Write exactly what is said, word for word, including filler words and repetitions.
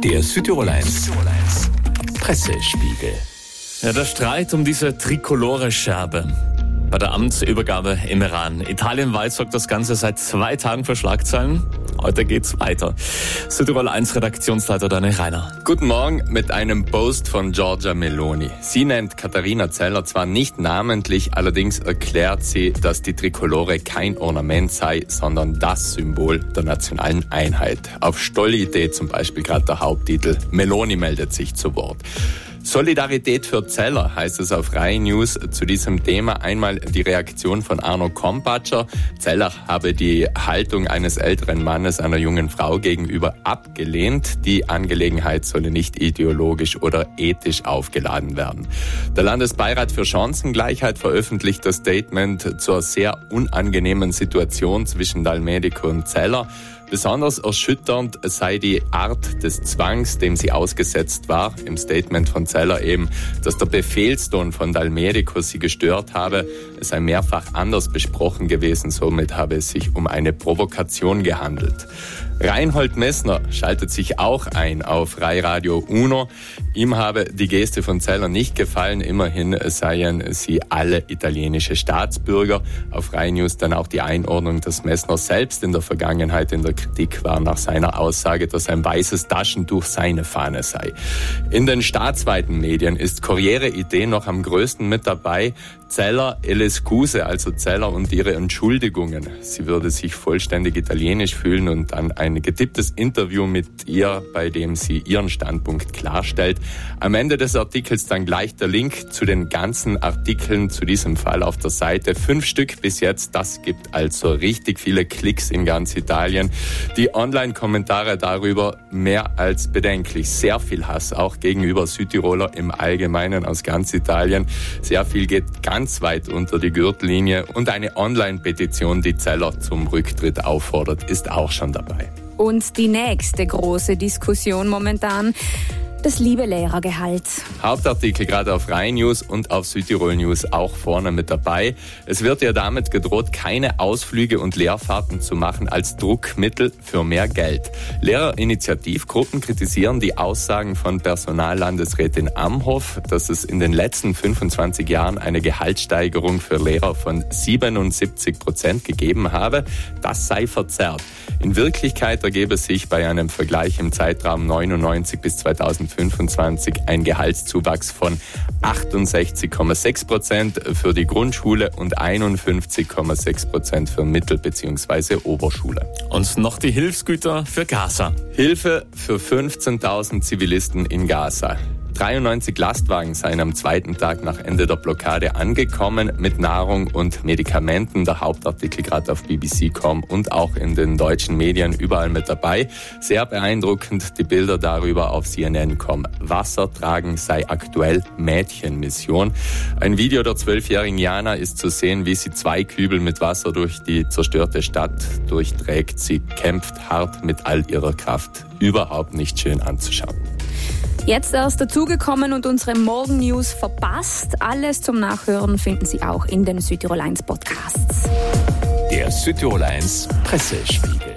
Der Südtirol eins Pressespiegel. Ja, der Streit um diese Tricolore-Scherbe bei der Amtsübergabe im Iran. Italienweit sorgt das Ganze seit zwei Tagen für Schlagzeilen. Heute geht's weiter. Südtirol eins Redaktionsleiter Daniel Reiner. Guten Morgen mit einem Post von Giorgia Meloni. Sie nennt Katharina Zeller zwar nicht namentlich, allerdings erklärt sie, dass die Tricolore kein Ornament sei, sondern das Symbol der nationalen Einheit. Auf Stolli.de zum Beispiel gerade der Haupttitel. Meloni meldet sich zu Wort. Solidarität für Zeller heißt es auf Rai News zu diesem Thema. Einmal die Reaktion von Arno Kompatscher. Zeller habe die Haltung eines älteren Mannes einer jungen Frau gegenüber abgelehnt. Die Angelegenheit solle nicht ideologisch oder ethisch aufgeladen werden. Der Landesbeirat für Chancengleichheit veröffentlicht das Statement zur sehr unangenehmen Situation zwischen Dalmedico und Zeller. Besonders erschütternd sei die Art des Zwangs, dem sie ausgesetzt war. Im Statement von Zeller eben, dass der Befehlston von Dalmedico sie gestört habe. Es sei mehrfach anders besprochen gewesen, somit habe es sich um eine Provokation gehandelt. Reinhold Messner schaltet sich auch ein auf Rai Radio Uno. Ihm habe die Geste von Zeller nicht gefallen. Immerhin seien sie alle italienische Staatsbürger. Auf Rai News dann auch die Einordnung, dass Messner selbst in der Vergangenheit in der Kritik war nach seiner Aussage, dass ein weißes Taschentuch seine Fahne sei. In den staatsweiten Medien ist Corriere Idee noch am größten mit dabei. Zeller e le scuse, also Zeller und ihre Entschuldigungen. Sie würde sich vollständig italienisch fühlen und dann ein getipptes Interview mit ihr, bei dem sie ihren Standpunkt klarstellt. Am Ende des Artikels dann gleich der Link zu den ganzen Artikeln zu diesem Fall auf der Seite. Fünf Stück bis jetzt, das gibt also richtig viele Klicks in ganz Italien. Die Online-Kommentare darüber mehr als bedenklich. Sehr viel Hass, auch gegenüber Südtiroler im Allgemeinen aus ganz Italien. Sehr viel geht ganz ganz weit unter die Gürtellinie und eine Online-Petition, die Zeller zum Rücktritt auffordert, ist auch schon dabei. Und die nächste große Diskussion momentan: das liebe Lehrergehalt. Hauptartikel gerade auf Rai News und auf Südtirol News auch vorne mit dabei. Es wird ja damit gedroht, keine Ausflüge und Lehrfahrten zu machen als Druckmittel für mehr Geld. Lehrerinitiativgruppen kritisieren die Aussagen von Personallandesrätin Amhoff, dass es in den letzten fünfundzwanzig Jahren eine Gehaltssteigerung für Lehrer von siebenundsiebzig Prozent gegeben habe. Das sei verzerrt. In Wirklichkeit ergebe sich bei einem Vergleich im Zeitraum neunundneunzig bis zweitausendfünfundzwanzig ein Gehaltszuwachs von achtundsechzig Komma sechs Prozent für die Grundschule und einundfünfzig Komma sechs Prozent für Mittel- bzw. Oberschule. Und noch die Hilfsgüter für Gaza. Hilfe für fünfzehntausend Zivilisten in Gaza. dreiundneunzig Lastwagen seien am zweiten Tag nach Ende der Blockade angekommen mit Nahrung und Medikamenten. Der Hauptartikel gerade auf B B C Punkt com und auch in den deutschen Medien überall mit dabei. Sehr beeindruckend die Bilder darüber auf C N N Punkt com. Wasser tragen sei aktuell Mädchenmission. Ein Video der zwölfjährigen Jana ist zu sehen, wie sie zwei Kübel mit Wasser durch die zerstörte Stadt durchträgt. Sie kämpft hart mit all ihrer Kraft. Überhaupt nicht schön anzuschauen. Jetzt erst dazugekommen und unsere Morgen-News verpasst. Alles zum Nachhören finden Sie auch in den Südtirol eins Podcasts. Der Südtirol eins Pressespiegel.